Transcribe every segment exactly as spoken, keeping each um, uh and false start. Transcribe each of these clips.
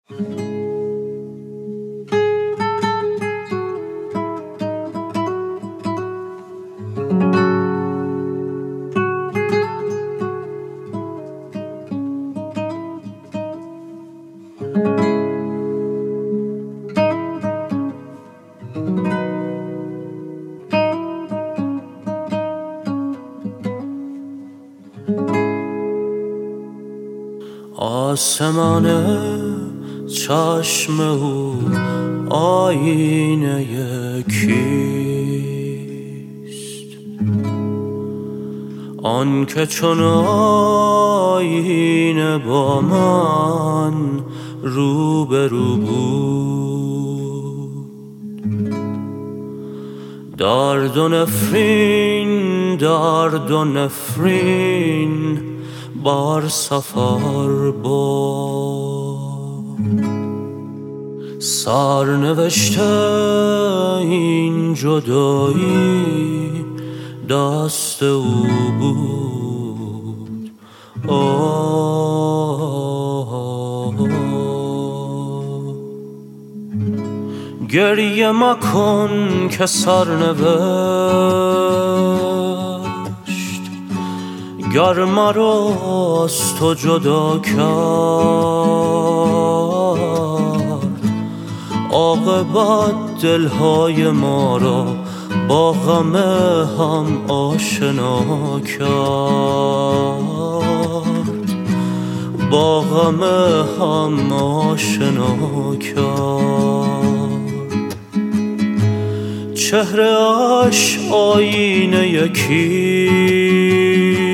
آسمان چشم او آینه کیست؟ آن که چون آینه با من روبرو بود. درد و نفرین درد و نفرین بار سفر با سرنوشت این جدایی دست او بود. آه گریه مکن که سرنوشت گر مرا از تو جدا کرد، عاقبت دلهای ما را با غم هم آشنا کرد، با غم هم آشنا کرد. چهره اش آینه یکی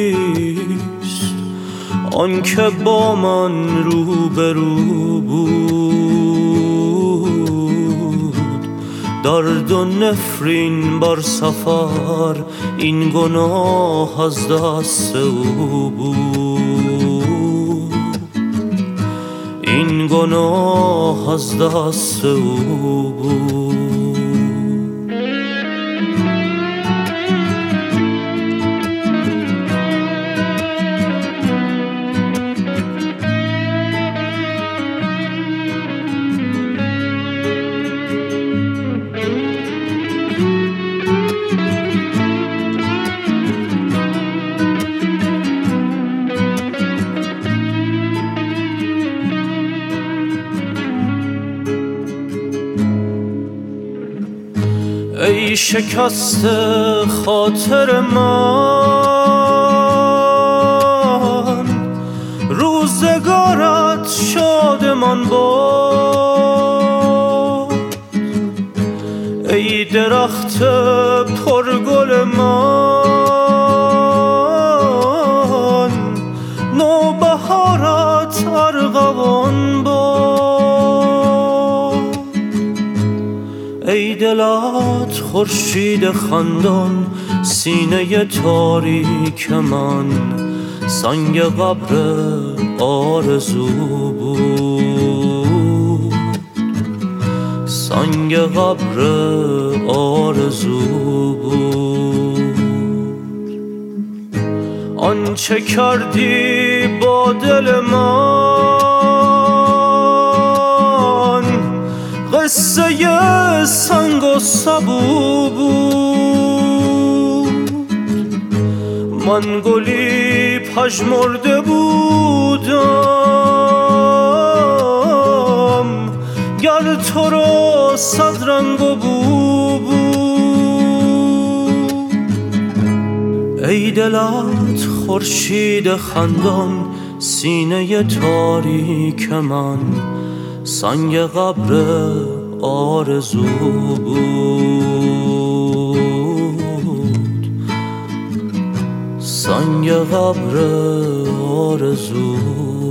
آن که با من روبرو بود. درد و نفرین بر سفر این گناه از دست او بود، این گناه از دست او بود. ای شکست خاطر من، روزگارت شادمان باد. ای درخت پرگل من، نوبهارت ارغوان باد. ای دلت خورشید خندان، سینه تاریک من سنگ قبر آرزو بود، سنگ قبر آرزو بود. آنچه کردی با دل من قصه سنگ و سبو بود. من گلی پژمرده بودم گر تو را صد رنگ و بو بود. ای دلت خورشید خندان، سینه تاریک من سنگ قبر آرزو بود، سنگ قبر آرزو.